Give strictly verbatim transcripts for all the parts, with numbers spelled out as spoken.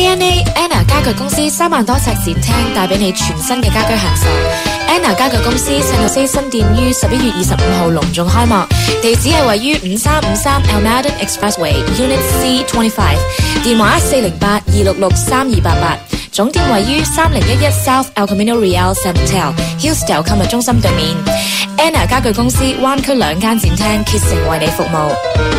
A N A Anna 家具公司三萬多尺展廳帶俾你全新嘅家居享受。Anna 家具公司聖路西新店於十一月二十五號隆重開幕，地址係位於五三五三 Almaden Expressway Unit C 二十五，電話四零八二六六三二八八，總店位於三零一一 South El Camino Real San Mateo Hillsdale 購物中心對面。Anna 家具公司灣區兩間展廳竭誠為你服務。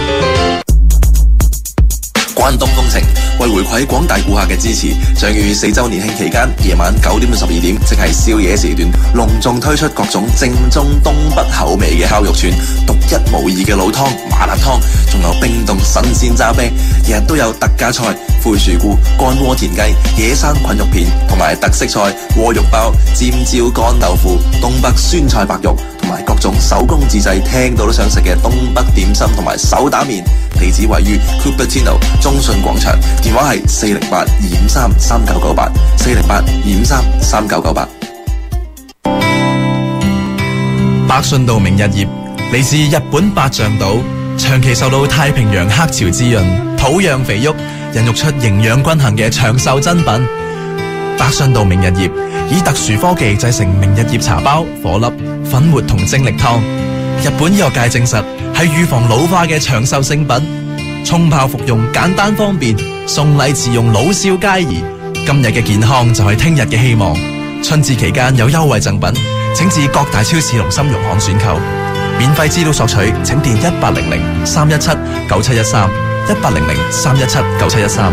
關東風情為回饋廣大顧客嘅支持，將於四週年慶期間夜晚九點到十二點，即係宵夜時段，隆重推出各種正宗東北口味嘅烤肉串，獨一無二嘅老湯、麻辣湯，仲有冰凍新鮮炸啤，日日都有特價菜、灰樹菇、乾鍋田雞、野生菌肉片，同埋特色菜鍋肉包、尖椒乾豆腐、東北酸菜白肉，同埋各種手工自製聽到都想食嘅東北點心同埋手打麵。地址位於 Cupertino 中信廣場，電話係四零八二五三三九九八，四零八二五三三九九八。 百信道明日葉嚟自日本八丈島，長期受到太平洋黑潮滋潤，土壤肥沃，孕育出營養均衡嘅長壽珍品。百信道明日葉以特殊科技製成明日葉茶包、顆粒、粉末同精力湯。日本醫學界證實係預防老化嘅長壽聖品，沖泡服用簡單方便，送禮自用老少皆宜。今日嘅健康就係聽日嘅希望。春節期間有優惠贈品，請至各大超市同深融行選購。免費資料索取請電一八零零三一七九七一三一八零零三一七九七一三。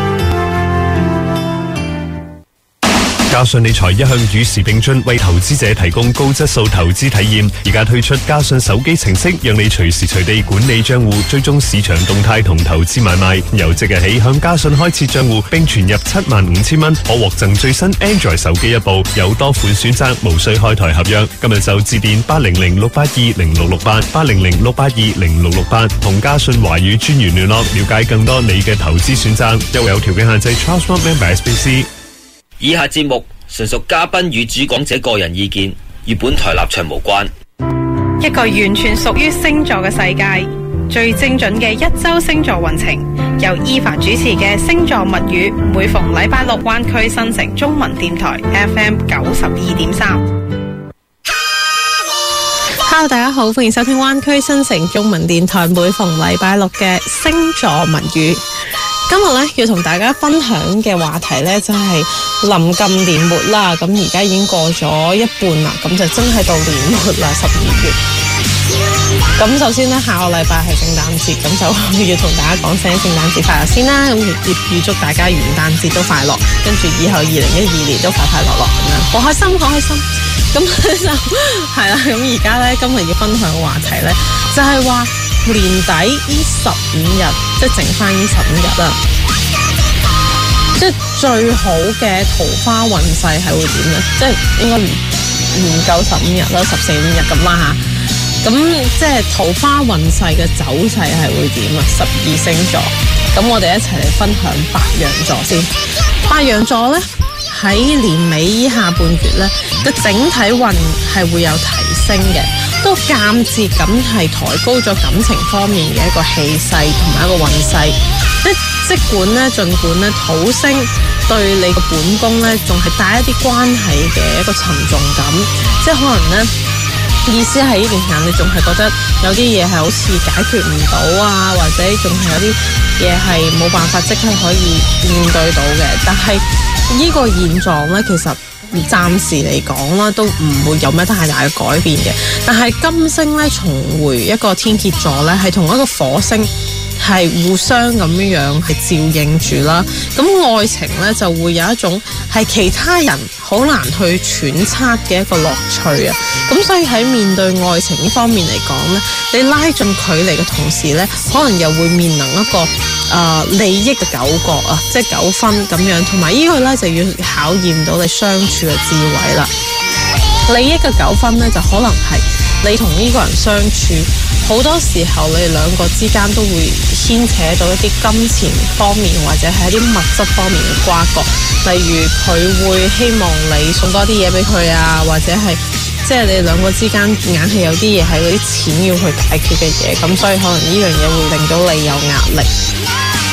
嘉信理財一向與時並進，為投資者提供高質素投資體驗。而家推出嘉信手機程式，讓你隨時隨地管理賬戶，追蹤市場動態同投資買賣。由即日起向嘉信開設賬戶並存入七萬五千蚊，可獲贈最新 Android 手機一部，有多款選擇，無需開台合約。今日就致電八零零六八二零六六八八零零六八二零六六八，同嘉信華語專員聯絡，了解更多你嘅投資選擇。優惠有條件限制 ，Trust One Member S B C。 以下節目純屬嘉賓與主講者個人意見，與本台立場無關。 一個完全屬於星座嘅世界，最精準嘅一周星座運程，由伊凡主持嘅星座物語，每逢禮拜六灣區新城中文電台 F M 九十二點三。Hello， 大家好，歡迎收聽灣區新城中文電台每逢禮拜六嘅星座物語。今日咧要同大家分享嘅話題咧就係臨近年末啦，咁而家已經過咗一半啦，咁就真係到年末啦，十二月。咁首先咧，下個禮拜係聖誕節，咁就要同大家講聲聖誕節快樂先啦，咁亦預祝大家元旦節都快樂，跟住以後二零一二年都快快樂樂咁樣，好開心，好開心。咁就係啦，咁而家咧今日要分享嘅話題咧就係話。年底呢十五日，即係剩翻呢十五日啦，即係最好嘅桃花運勢係會點咧？即係應該唔唔夠十五日啦，十四五日咁啦嚇。咁即係桃花運勢嘅走勢係會點啊？十二星座，咁我哋一齊嚟分享白羊座先。白羊座咧喺年尾下半月咧嘅整體運係會有提升嘅。都間接咁係抬高咗感情方面嘅一個氣勢同埋一個運勢，即即管咧，儘管咧土星對你個本宮咧，仲係帶一啲關係嘅一個沉重感，即係可能咧意思係呢段時間你仲係覺得有啲嘢係好似解決唔到啊，或者仲係有啲嘢係冇辦法即刻可以面對到嘅，但係呢個現狀咧其實。暫時嚟講啦，都唔會有咩太大嘅改變嘅。但係金星咧重回一個天蠍座咧，係同一個火星係互相咁樣樣係照應住啦。咁愛情咧就會有一種係其他人好難去揣測嘅一個樂趣啊。咁所以喺面對愛情呢方面嚟講咧，你拉近距離嘅同時咧，可能又會面臨一個啊、呃、利益嘅糾葛啊，即係糾紛咁樣，同埋呢個咧就要考驗到你相處嘅智慧啦。利益嘅糾紛咧就可能係你同呢個人相處，好多時候你哋兩個之間都會牽扯到一啲金錢方面或者係一啲物質方面嘅瓜葛，例如佢會希望你送多啲嘢俾佢啊，或者係即係你哋兩個之間硬係有啲嘢係嗰啲錢要去解決嘅嘢，咁所以可能呢樣嘢會令到你有壓力。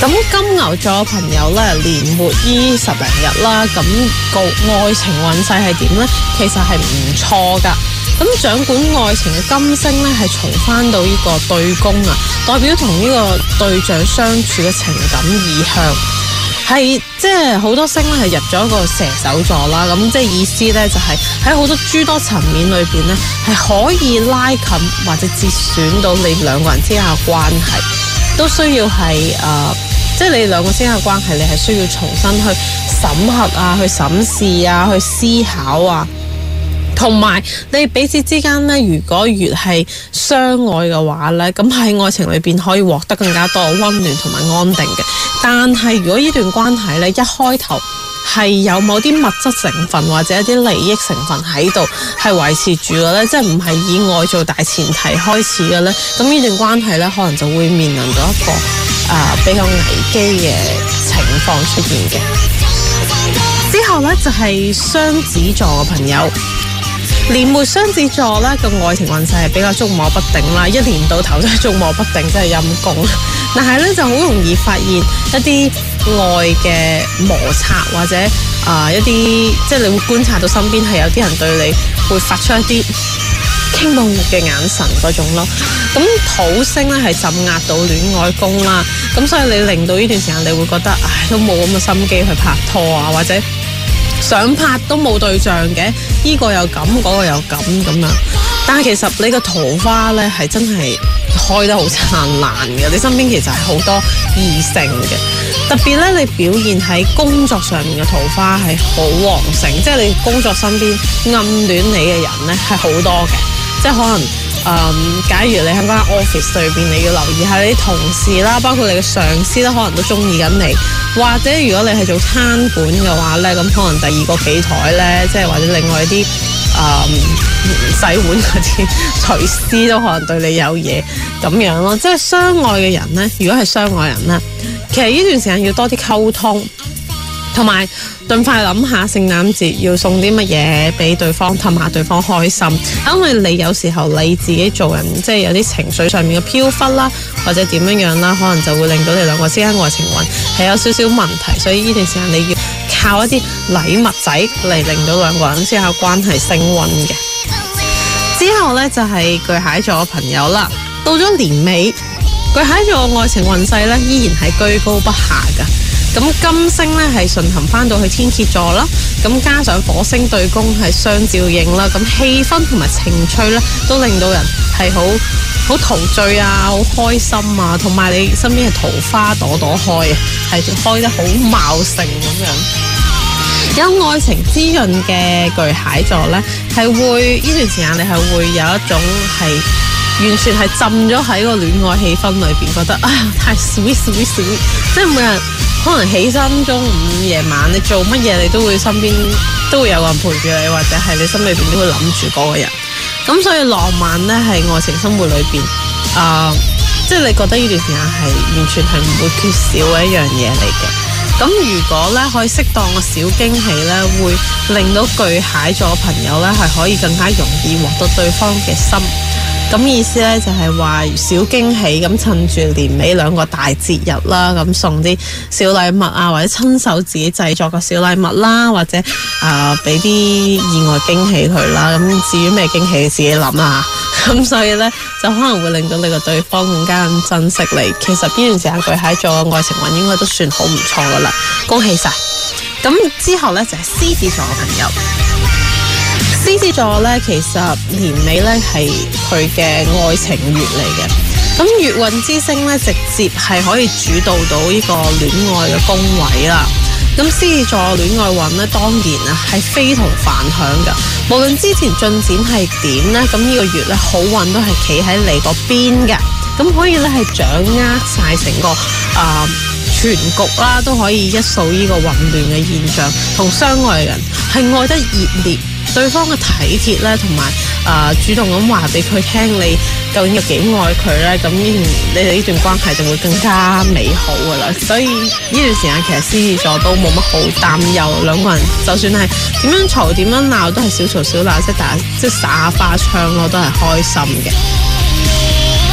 咁金牛座嘅朋友咧，年末依十零日啦，咁個愛情運勢係點呢？其實係唔錯噶。咁掌管愛情嘅金星咧，係重翻到呢個對宮啊，代表同呢個對象相處嘅情感意向，係即係好多星咧係入咗一個射手座啦。咁即係意思咧就係喺好多諸多層面裏邊咧，係可以拉近或者節選到你兩個人之間嘅關係，都需要係誒。呃即係你兩個之間嘅關係，你係需要重新去審核啊，去審視啊，去思考啊，同埋你彼此之間呢，如果越係相愛嘅話呢，咁喺愛情裏邊可以獲得更加多嘅溫暖同埋安定嘅。但係如果呢段關係呢，一開頭係有某啲物質成分或者一啲利益成分喺度係維持住嘅呢，即係唔係以愛做大前提開始嘅呢，咁呢段關係呢，可能就會面臨咗一個啊、呃，比較危機嘅情況出現嘅。之後呢，就係、是、雙子座嘅朋友，年末雙子座呢個愛情運勢係比較捉摸不定啦，一年到頭都係捉摸不定，真係陰公。但係呢，就好容易發現一啲愛嘅摩擦，或者啊、呃、一啲即係你會觀察到身邊係有啲人對你會發出一啲傾慕嘅眼神嗰種咯。咁土星咧係鎮壓到戀愛宮啦，咁所以你令到呢段時間你會覺得唉都冇咁嘅心機去拍拖啊，或者想拍都冇對象嘅，呢個又咁，嗰個又咁咁樣。但係其實你個桃花咧係真係開得好燦爛嘅，你身邊其實係好多異性嘅，特別咧你表現喺工作上面嘅桃花係好旺盛，即係你工作身邊暗戀你嘅人咧係好多嘅，即係可能誒、呃，假如你喺間 office 裏邊，你要留意下你啲同事啦，包括你嘅上司啦，可能都中意緊你。或者如果你係做餐館嘅話咧，咁可能第二個企台咧，即係或者另外一啲誒、呃、洗碗嗰啲廚師都可能對你有嘢咁樣咯。即係相愛嘅人咧，如果係相愛人咧，其實呢段時間要多啲溝通。同埋盡快諗下聖誕節要送啲乜嘢俾對方，氹下對方開心。因為你有時候你自己做人，即係有啲情緒上面嘅飄忽啦，或者點樣樣啦，可能就會令到你兩個之間愛情運係有少少問題。所以呢段時間你要靠一啲禮物仔嚟令到兩個人之間關係升溫嘅。之後呢，就係巨蟹座嘅朋友啦，到咗年尾，巨蟹座嘅愛情運勢呢依然係居高不下㗎。咁金星咧係順行翻到去天蠍座啦，咁加上火星對宮係相照應啦，咁氣氛同埋情趣咧都令到人係好好陶醉啊，好開心啊，同埋你身邊係桃花朵朵開啊，係開得好茂盛咁樣。有愛情滋潤嘅巨蟹座咧，係會呢段時間你係會有一種係完全係浸咗喺個戀愛氣氛裏邊，覺得啊太 sweet sweet sweet， 即係每日可能起身中午夜晚你做乜嘢你都會身邊都會有個人陪住你，或者係你心裏邊都會諗住嗰個人。咁所以浪漫呢係愛情生活裏邊啊、呃，即係你覺得呢段時間係完全係唔會缺少嘅一樣嘢嚟嘅。咁如果呢可以適當嘅小驚喜呢，會令到巨蟹座朋友呢係可以更加容易獲得對方嘅心。咁意思咧就係話小驚喜，咁趁住年尾兩個大節日啦，咁送啲小禮物啊，或者親手自己製作個小禮物啦，或者啊俾啲意外驚喜佢啦。咁至於咩驚喜，你自己諗啦。咁所以咧就可能會令到你個對方更加咁珍惜你。其實呢段時間巨蟹座嘅愛情運應該都算好唔錯噶啦，恭喜晒。咁之後咧就係獅子座嘅朋友。獅子座咧，其實年尾咧係佢嘅愛情月嚟嘅。咁月運之星咧，直接係可以主導到呢個戀愛嘅宮位啦。咁獅子座戀愛運咧，當然啊係非同凡響噶。無論之前進展係點咧，咁呢個月咧好運都係企喺你嗰邊嘅。咁可以咧係掌握晒成個啊、呃、全局啦，都可以一掃呢個混亂嘅現象。同相愛嘅人係愛得熱烈。對方嘅體貼咧，同埋啊主動咁話俾佢聽，你究竟有幾愛佢咧？咁呢你哋呢段關係就會更加美好噶啦。所以呢段時間其實獅子座都冇乜好擔憂，兩個人就算係點樣嘈點樣鬧，都係小嘈小鬧，即係打即係撒下花槍咯，都係開心嘅。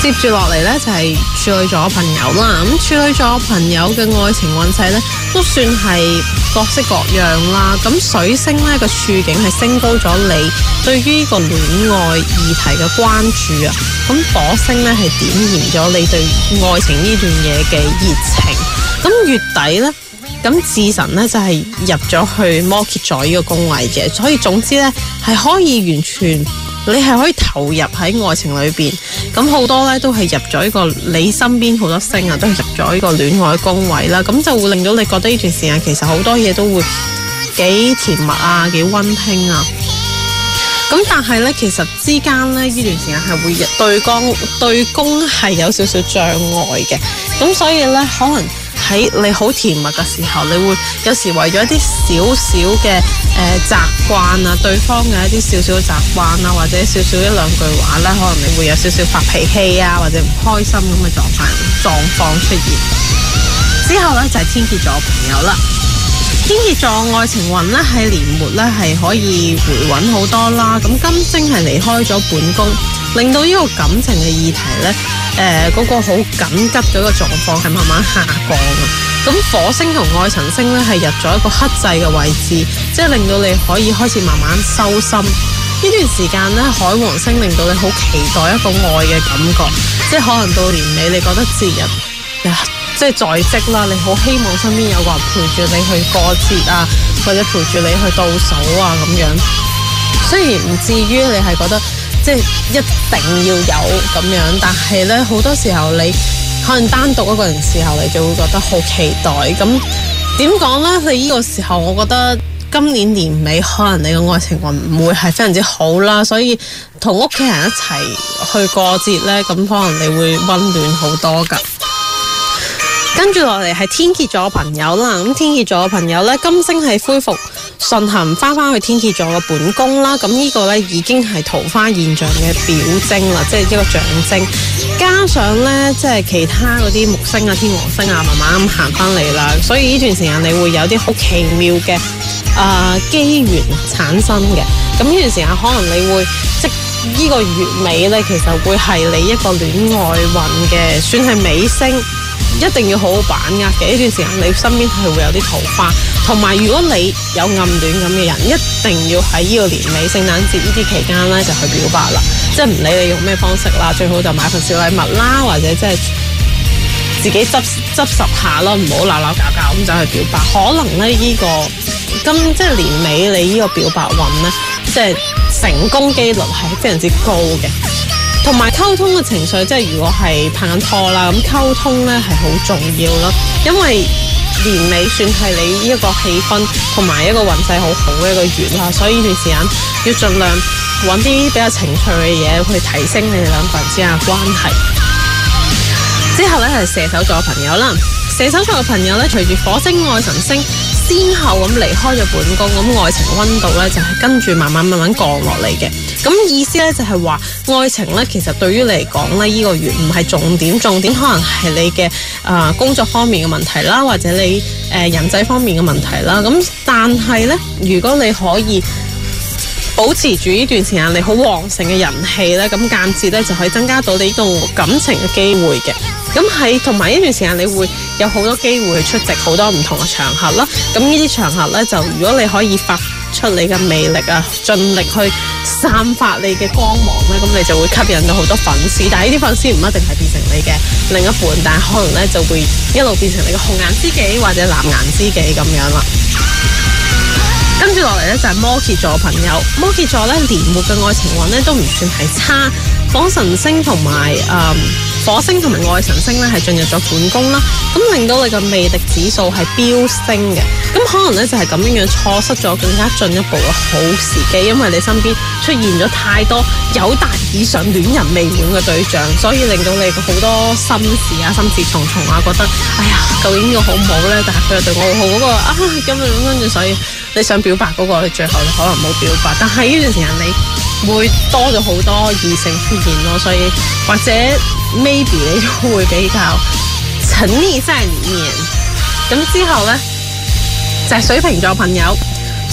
接住落嚟呢，就係處女座朋友啦，咁處女座朋友嘅愛情運勢呢，都算係各式各樣啦。咁水星呢個處境係升高咗你對於呢個戀愛議題嘅關注啊，咁火星呢係點燃咗你對愛情呢段嘢嘅熱情。咁月底呢，咁智神呢就係入咗去摩羯座呢個宮位嘅，所以總之呢係可以完全。你係可以投入喺愛情裏邊，咁好多咧都係入咗呢個你身邊好多星啊，都係入咗呢個戀愛宮位啦，咁就會令到你覺得呢段時間其實好多嘢都會幾甜蜜啊，幾溫馨啊。咁但係咧，其實之間咧呢段時間係會對宮對宮係有少少障礙嘅，咁所以咧可能喺你好甜蜜嘅時候，你會有時為咗一啲少少嘅誒習慣啊，對方嘅一啲少少習慣啊，或者少少一兩句話咧，可能你會有少少發脾氣啊，或者唔開心咁嘅狀況狀況出現。之後咧就係天蠍座朋友啦。天蠍座愛情運咧喺年末咧係可以回穩好多啦，咁金星係離開咗本宮，令到呢個感情嘅議題咧，誒、呃、嗰、那個好緊急嗰個狀況係慢慢下降啊。咁火星同愛神星咧係入咗一個克制嘅位置，即係令到你可以開始慢慢收心。呢段時間咧，海王星令到你好期待一個愛嘅感覺，即係可能到年尾你覺得節日呀即係在即啦，你好希望身邊有個人陪住你去過節啊，或者陪住你去倒數啊咁樣。雖然唔至於你係覺得即係一定要有咁樣，但係咧好多時候你可能單獨一個人時候，你就會覺得好期待。咁點講呢？你呢個時候，我覺得今年年尾可能你嘅愛情運唔會係非常之好啦，所以同屋企人一齊去過節呢，咁可能你會溫暖好多噶。跟住落嚟係天蠍座嘅朋友啦，咁天蠍座嘅朋友呢，金星係恢復順行翻翻去天蠍座嘅本宮啦，咁呢個呢已經係桃花現象嘅表徵啦，即係一個象徵。加上呢，即係其他嗰啲木星啊、天王星啊，慢慢咁行翻嚟啦，所以呢段時間你會有啲好奇妙嘅啊機緣產生嘅。咁呢段時間可能你會即呢個月尾呢，其實會係你一個戀愛運嘅，算係尾聲。一定要好好把握嘅呢段時間，你身邊係會有啲桃花，同埋如果你有暗戀咁嘅人，一定要喺呢個年尾聖誕節呢啲期間咧就去表白啦，即係唔理你用咩方式啦，最好就買份小禮物啦，或者即係自己執執拾下咯，唔好鬧鬧搞搞咁就去表白。可能咧呢、這個今即係年尾你呢個表白運咧，即係成功機率係非常之高嘅。同埋溝通嘅情緒，即係如果係拍緊拖啦，咁溝通咧係好重要咯。因為年尾算係你呢一個氣氛同埋一個運勢好好嘅一個月啦，所以呢段時間要盡量揾啲比較情趣嘅嘢去提升你哋兩個人之間嘅關係。之後咧係射手座嘅朋友啦，射手座嘅朋友咧隨住火星、愛神星先後咁離開咗本宮，咁愛情溫度咧就係跟住慢慢慢慢降落嚟嘅。咁意思咧就係話愛情咧其實對於你嚟講咧呢個月唔係重點，重點可能係你嘅啊、呃、工作方面嘅問題啦，或者你誒、呃、人際方面嘅問題啦。咁但係咧如果你可以保持住呢段時間你好旺盛嘅人氣咧，咁間接咧就可以增加到你呢個感情嘅機會嘅。咁喺同埋呢段時間你會有好多機會去出席好多唔同嘅場合啦。咁呢啲場合咧就如果你可以發出你嘅魅力啊，盡力去散發你嘅光芒咧，咁你就會吸引到好多粉絲。但係呢啲粉絲唔一定係變成你嘅另一半，但係可能咧就會一路變成你嘅紅顏知己或者藍顏知己咁樣啦。跟住落嚟咧就係摩羯座朋友，摩羯座咧年末嘅愛情運咧都唔算係差，火神星同埋誒火星同埋愛神星咧係進入咗本宮啦，咁令到你嘅魅力指數係飆升嘅，咁可能咧就係咁樣樣錯失咗更加進一步嘅好時機，因為你身邊出現咗太多友達以上戀人未滿嘅對象，所以令到你好多心事啊、心事重重啊，覺得哎呀究竟呢個好唔好咧？但係佢又對我好好嗰個啊咁樣跟住，所以你想表白嗰個你最後你可能冇表白，但係呢段時間你會多咗好多異性出現咯，所以或者 maybe 你都會比較沉溺在裡面。咁之後呢，就係、是、水瓶座朋友，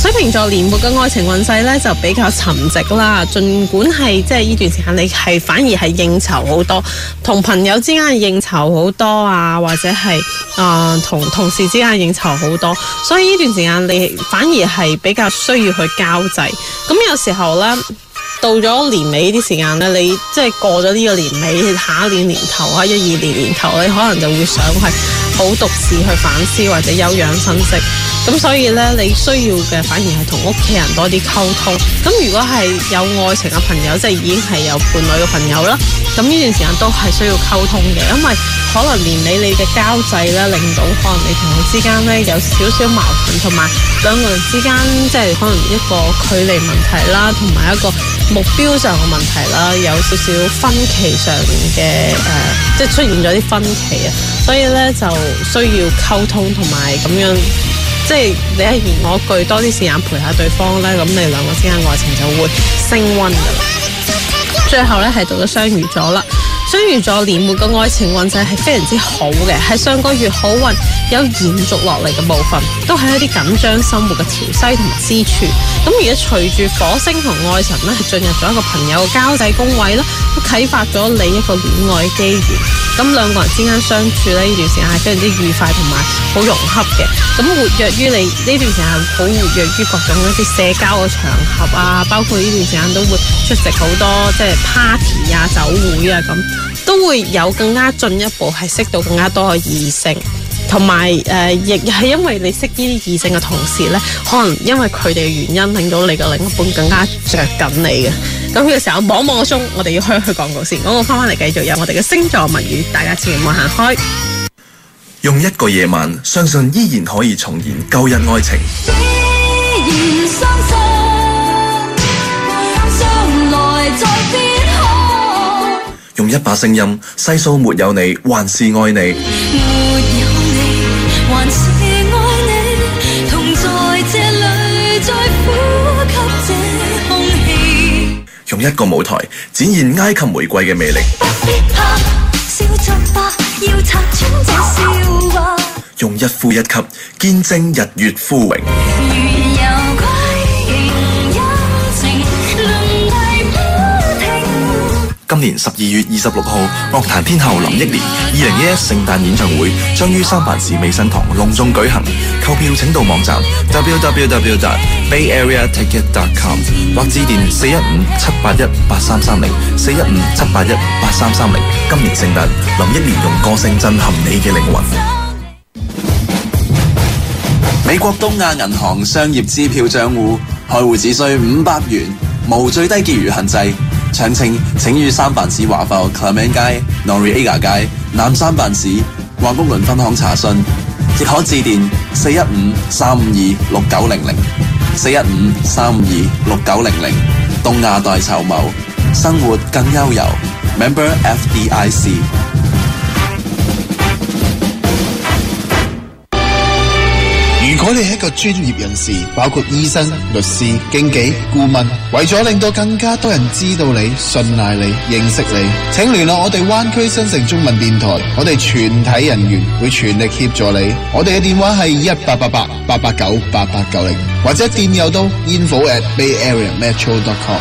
水瓶座年末嘅愛情運勢咧就比較沉寂啦，儘管係即係呢段時間你係反而係應酬好多，同朋友之間嘅應酬好多啊，或者係啊同同事之間嘅應酬好多，所以呢段時間你反而係比較需要去交際。咁有時候咧，到咗年尾呢啲時間咧，你即係過咗呢個年尾，下一年年頭啊，一二年年頭，你可能就會想係好獨自去反思或者休養生息。咁所以咧，你需要嘅反而係同屋企人多啲溝通。咁如果係有愛情嘅朋友，即係已經係有伴侶嘅朋友啦，咁呢段時間都係需要溝通嘅，因為可能年尾你嘅交際咧，令到可能你同佢之間咧有少少矛盾，同埋兩個人之間即係可能一個距離問題啦，同埋一個目標上嘅問題啦，有少少分歧上嘅誒、呃，即係出現咗啲分歧啊，所以咧就需要溝通同埋咁樣。即係你一言我句，多啲時間陪下對方咧，咁你兩個之間愛情就會升溫噶啦。最後咧係到咗雙魚座啦，雙魚座年末嘅愛情運勢係非常之好嘅，係上個月好運有延續落嚟嘅部分，都係一啲緊張生活嘅調劑同埋支柱。咁而家隨住火星同愛神咧係進入咗一個朋友嘅交際宮位啦，都啟發咗你一個戀愛機緣。咁兩個人之間相處咧，呢段時間係非常之愉快同埋好融洽嘅。咁活躍於你呢段時間係好活躍於各種一啲社交嘅場合啊，包括呢段時間都會出席好多即係 party 啊、酒會啊，咁都會有更加進一步係識到更加多嘅異性。同埋誒，亦係因為你識呢啲異性嘅同時咧，可能因為佢哋嘅原因，令到你嘅另一半更加着緊你嘅。咁呢個時候望望個鐘，我哋要開去廣告先。廣告翻返嚟繼續有我哋嘅星座物語，大家千祈唔好行開。 用一個夜晚，相信依然可以重燃舊日愛情。 依然相信將來再變好。 用一把聲音細數沒有你，還是愛你。 沒有你，還是愛你。同在這裏，再呼吸這空氣。 用一個舞台展現埃及玫瑰嘅魅力。 不必怕，笑着吧，要拆穿這笑話。 用一呼一吸見證日月枯榮。 如有歸形陰晴，輪替不停。 今年十二月二十六號，樂壇天后林憶蓮二零一一聖誕演唱會將於三藩市美新堂隆重舉行。購票請到網站 double-u double-u double-u dot bay area ticket dot com 或致電四一五七八一八三三零四一五七八一八三三零。今年聖誕，林憶蓮用歌聲震撼你嘅靈魂。美國東亞銀行商業支票賬戶開戶只需五百元，無最低結餘限制。詳情請於三藩市華埠 Clement 街、Noriega 街、南三藩市華谷倫分行查詢，亦可致電四一五三五二六九零零四一五三五二六九零零。東亞代籌謀，生活更悠遊。Member F D I C。 如果你係一個專業人士，包括醫生、律師、經紀、顧問，為咗令到更加多人知道你、信賴你、認識你，請聯絡我哋灣區新城中文電台，我哋全體人員會全力協助你。我哋嘅電話係一八八八八八九八八九零，或者電郵到 info at bay area metro dot com。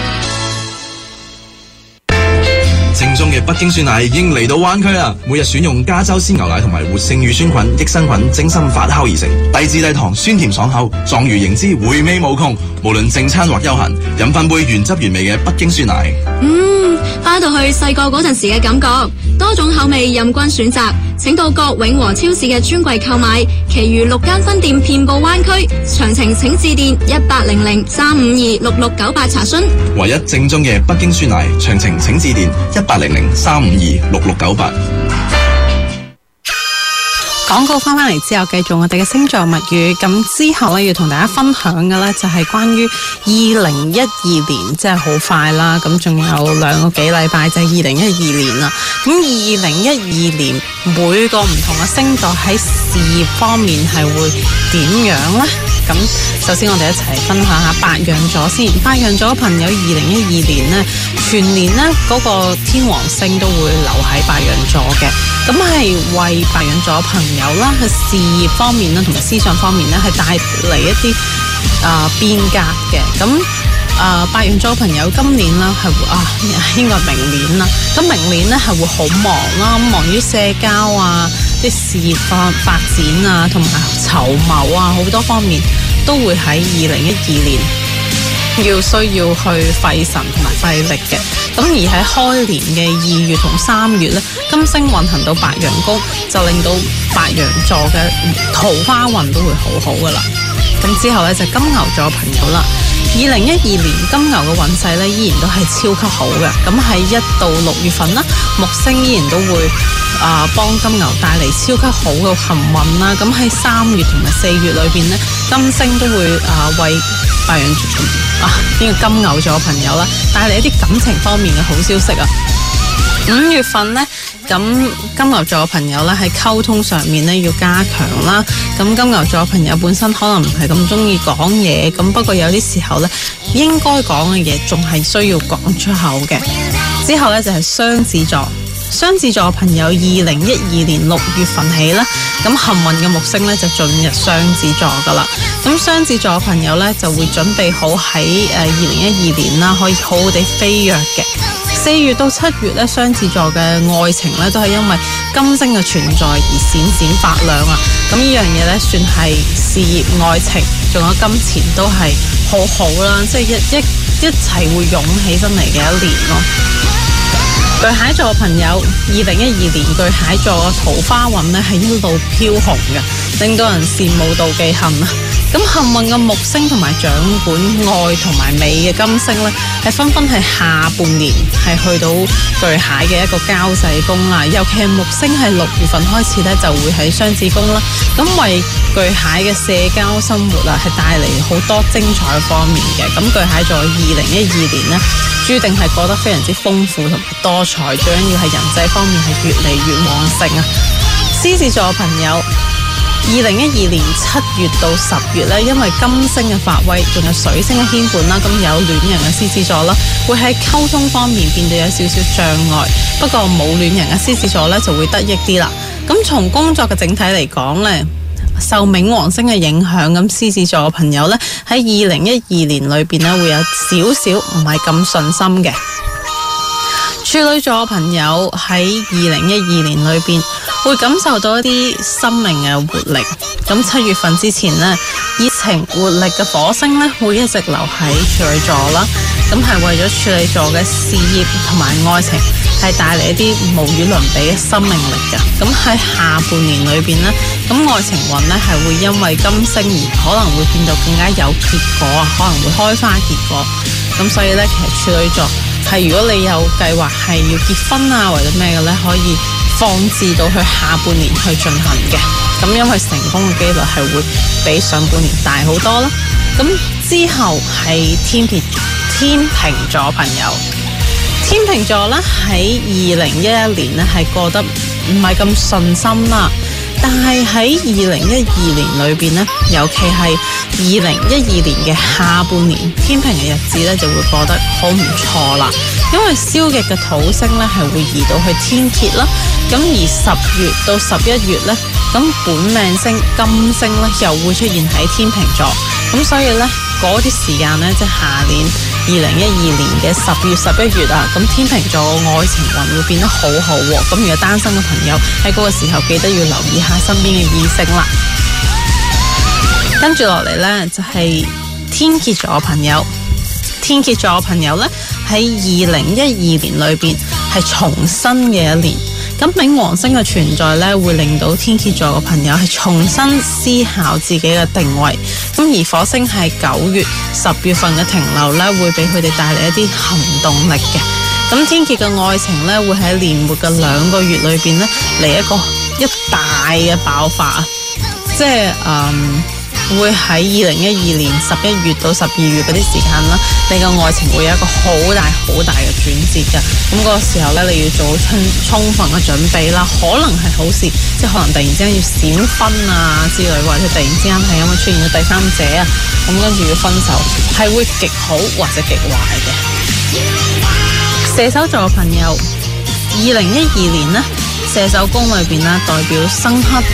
正宗嘅北京酸奶已經嚟到灣區啦！每日選用加州鮮牛奶同埋活性乳酸菌、益生菌精心發酵而成，低脂低糖，酸甜爽口，壯如凝脂，回味無窮。無論正餐或休閒，飲翻杯原汁原味嘅北京酸奶。 嗯，翻到去細個嗰陣時嘅感覺，多種口味任君選擇。請到各永和超市嘅專櫃購買，其餘六間分店遍佈灣區。詳情請致電一八零零三五二六六九八查詢。 唯一正宗嘅北京酸奶，詳情請致電一八零零三五二六六九八。 廣告翻返嚟之後，繼續我哋嘅星座物語。咁之後咧，要同大家分享嘅咧就係關於二零一二年，即係好快啦。咁仲有兩個幾禮拜就係二零一二年啦。咁二零一二年每個唔同嘅星座喺事業方面係會點樣呢？咁首先我哋一齊分享下白羊座先。白羊座嘅朋友，二零一二年呢，全年呢嗰個天王星都會留喺白羊座嘅。咁係為白羊座嘅朋友啦，喺事業方面啦，同埋思想方面咧，係帶嚟一啲啊變革嘅。咁啊白羊座朋友今年啦係會啊應該明年啦，咁明年咧係會好忙啦，忙於社交啊、啲事業發發展啊，同埋籌謀啊，好多方面都會喺二零一二年要需要去費神同埋費力嘅。咁而喺開年嘅二月同三月咧，金星運行到白羊宮，就令到白羊座嘅桃花運都會好好噶啦。咁之後咧就金牛座朋友啦，二零一二年金牛嘅運勢咧依然都係超級好嘅。咁喺一到六月份啦，木星依然都會啊、呃、幫金牛帶嚟超級好嘅幸運啦。咁喺三月同埋四月裏邊咧，金星都會啊、呃、為白羊座啊呢個金牛座朋友啦帶嚟一啲感情方面嘅好消息啊。五月份呢，咁金牛座嘅朋友咧喺溝通上面咧要加強啦。咁金牛座嘅朋友本身可能唔係咁中意講嘢，咁不過有啲時候咧應該講嘅嘢仲係需要講出口嘅。之後咧就係雙子座，雙子座嘅朋友二零一二年六月份起啦，咁幸運嘅木星咧就進入雙子座噶啦。咁雙子座嘅朋友咧就會準備好喺誒二零一二年啦，可以好好地飛躍嘅。四月到七月咧，雙子座嘅愛情咧都係因為金星嘅存在而閃閃發亮啊！咁呢樣嘢咧算係事業、愛情，仲有金錢都係好好啦，即係一一一齊會湧起身嚟嘅一年咯。巨蟹座嘅朋友，二零一二年巨蟹座嘅桃花運咧係一路飄紅嘅，令到人羨慕妒忌恨啊！咁幸運嘅木星同埋掌管愛同埋美嘅金星咧，係紛紛係下半年係去到巨蟹嘅一個交際宮啦。尤其係木星係六月份開始咧，就會喺雙子宮啦。咁為巨蟹嘅社交生活啊，係帶嚟好多精彩方面嘅。咁巨蟹座二零一二年呢，注定係過得非常之豐富同埋多彩，最緊要係人際方面係越嚟越旺盛啊！獅子座嘅朋友，二零一二年七月到十月咧，因為金星嘅發威，仲有水星嘅牽絆啦，咁有戀人嘅獅子座啦，會喺溝通方面變到有少少障礙。不過冇戀人嘅獅子座咧，就會得益啲啦。咁從工作嘅整體嚟講咧，受冥王星嘅影響，咁獅子座嘅朋友咧喺二零一二年裏邊咧會有少少唔係咁順心嘅。處女座嘅朋友喺二零一二年裏邊會感受到一啲生命嘅活力。咁七月份之前呢，熱情活力嘅火星呢會一直留喺處女座啦。咁係為咗處女座嘅事業同埋愛情係帶嚟一啲無與倫比嘅生命力嘅。咁喺下半年裏邊呢，咁愛情運呢係會因為金星而可能會變到更加有結果啊，可能會開花結果。咁所以呢，其實處女座係如果你有計劃係要結婚啊或者咩嘅呢，可以放置到去下半年去進行嘅。咁因為成功嘅機率係會比上半年大好多啦。咁之後係天蠍天秤座朋友，天秤座咧喺二零一一年咧係過得唔係咁順心啦。但係喺二零一二年裏邊呢，尤其係二零一二年嘅下半年，天秤嘅日子咧就會過得好唔錯啦。因為消極嘅土星咧係會移到去天蠍啦，咁而十月到十一月咧，咁本命星金星咧又會出現喺天秤座，咁所以咧嗰啲時間咧即係下年二零一二年嘅十月十一月啊，咁天秤座嘅愛情運會變得好好喎。咁如果單身嘅朋友喺嗰個時候記得要留意下身邊嘅異性啦。跟住落嚟咧就係天蠍座嘅朋友，天蠍座嘅朋友咧喺二零一二年裏邊係重新嘅一年。咁冥王星嘅存在咧，會令到天蠍座嘅朋友係重新思考自己嘅定位。咁而火星係九月、十月份嘅停留咧，會俾佢哋帶嚟一啲行動力嘅。咁天蠍嘅愛情咧，會喺年末嘅兩個月裏邊咧嚟一個一大嘅爆發啊！即係嗯。會喺二零一二年十一月到十二月嗰啲時間啦，你嘅愛情會有一個好大好大嘅轉折㗎。咁嗰個時候咧，你要做充充分嘅準備啦。可能係好事，即係可能突然之間要閃婚啊之類，或者突然之間係因為出現咗第三者啊，咁跟住要分手，係會極好或者極壞嘅。射手座嘅朋友，二零一二年呢，射手宮裏邊啦，代表生剋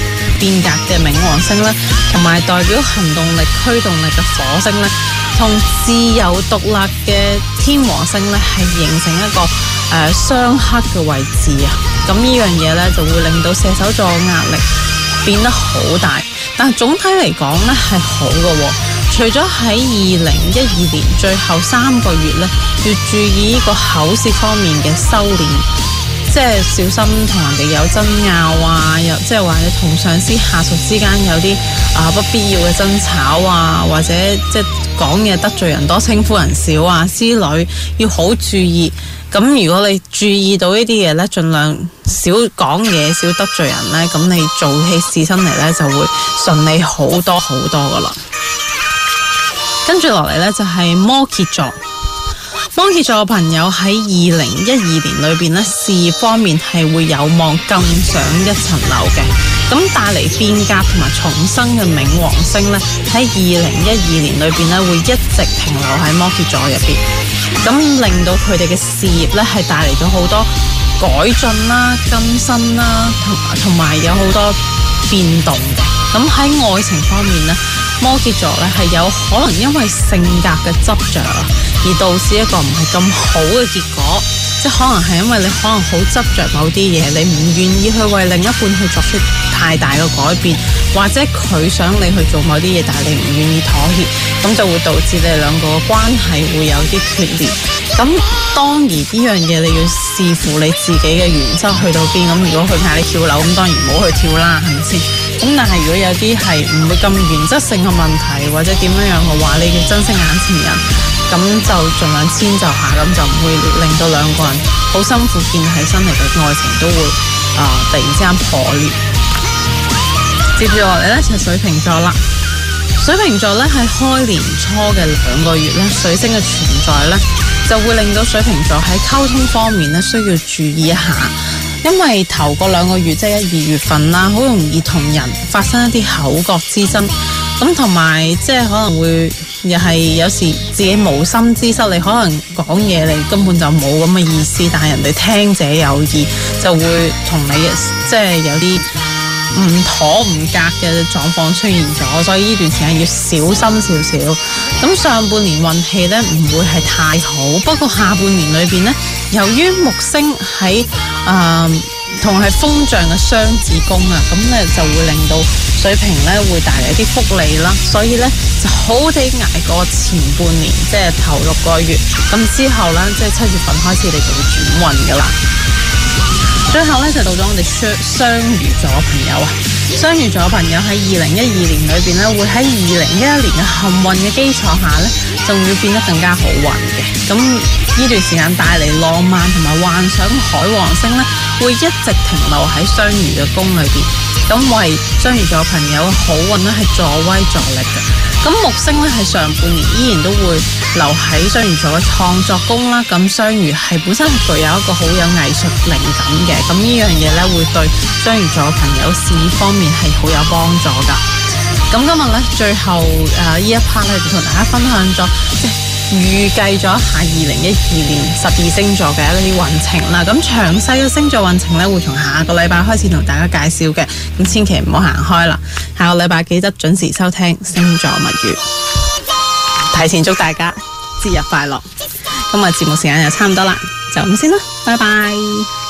變革嘅冥王星咧，同埋代表行動力、驅動力嘅火星咧，同自由獨立嘅天王星咧，係形成一個誒、呃、相克嘅位置啊！咁呢樣嘢咧就會令到射手座嘅壓力變得好大，但係總體嚟講咧係好嘅喎。除咗喺二零一二年最後三個月咧，要注意呢個口舌方面嘅修煉，即係小心同人哋有爭拗啊，又即係話你同上司下屬之間有啲啊不必要嘅爭吵啊，或者即係講嘢得罪人多稱呼人少啊之類，要好注意。咁如果你注意到呢啲嘢咧，盡量少講嘢，少得罪人咧，咁你做起事身嚟咧就會順利好多好多噶啦。跟住落嚟呢，就係摩羯座，摩羯座嘅朋友喺二零一二年裏邊呢，事業方面係會有望更上一層樓嘅。咁帶嚟變革同埋重生嘅冥王星呢，喺二零一二年裏邊呢，會一直停留喺摩羯座入邊，咁令到佢哋嘅事業呢，係帶嚟咗好多改進啦、更新啦，同同埋有好多變動嘅。咁喺愛情方面呢，摩羯座咧係有可能因為性格嘅執着啊，而導致一個唔係咁好嘅結果。即係可能係因為你可能好執着某啲嘢，你唔願意去為另一半去作出太大嘅改變，或者佢想你去做某啲嘢，但係你唔願意妥協，咁就會導致你兩個嘅關係會有啲決裂。咁當然呢樣嘢你要視乎你自己嘅原則去到邊。咁如果佢嗌你跳樓，咁當然唔好去跳啦，係咪先？咁但係如果有啲係唔會咁原則性嘅問題，或者點樣樣嘅話，你要珍惜眼前人，咁就盡量遷就下，咁就唔會令到兩個人好辛苦建起身嚟嘅愛情都會啊、呃、突然之間破裂。接住落嚟呢，就係水瓶座啦。水瓶座呢，喺開年初嘅兩個月呢，水星嘅存在呢，就會令到水瓶座喺溝通方面呢需要注意一下。因為頭嗰兩個月即係一二月份啦，好容易同人發生一啲口角之爭，咁同埋即係可能會又係有時自己無心之失，你可能講嘢你根本就冇咁嘅意思，但係人哋聽者有意，就會同你即係有啲唔妥唔夾嘅狀況出現咗，所以呢段時間要小心少少。咁上半年運氣呢唔會係太好，不過下半年裏邊呢，由於木星喺誒同係風象嘅雙子宮啊，咁咧就會令到水瓶呢會帶嚟一啲福利啦，所以呢就好地捱過前半年，即係頭六個月。咁之後呢，即係七月份開始，你就會轉運噶啦。最後咧就到咗我哋雙雙魚座嘅朋友啊，雙魚座嘅朋友喺二零一二年裏邊咧，會喺二零一一年嘅幸運嘅基礎下咧，仲會變得更加好運嘅。咁呢段時間帶嚟浪漫同埋幻想嘅海王星咧，會一直停留喺雙魚嘅宮裏邊，咁為雙魚座嘅朋友嘅好運咧係助威助力嘅。咁木星咧喺上半年依然都會留喺雙魚座嘅創作宮啦。咁雙魚係本身係具有一個好有藝術靈感嘅，咁呢樣嘢咧會對雙魚座嘅朋友事業方面係好有幫助噶。咁今日咧最後誒、呃、呢一 part 咧就同大家分享咗即係預計咗一下二零一二年十二星座嘅一啲運程啦。咁詳細嘅星座運程咧會從下個禮拜開始同大家介紹嘅，咁千祈唔好行開啦。下個禮拜記得準時收聽星座物語，提前祝大家節日快樂。今日節目時間又差唔多啦，就咁先啦，拜拜。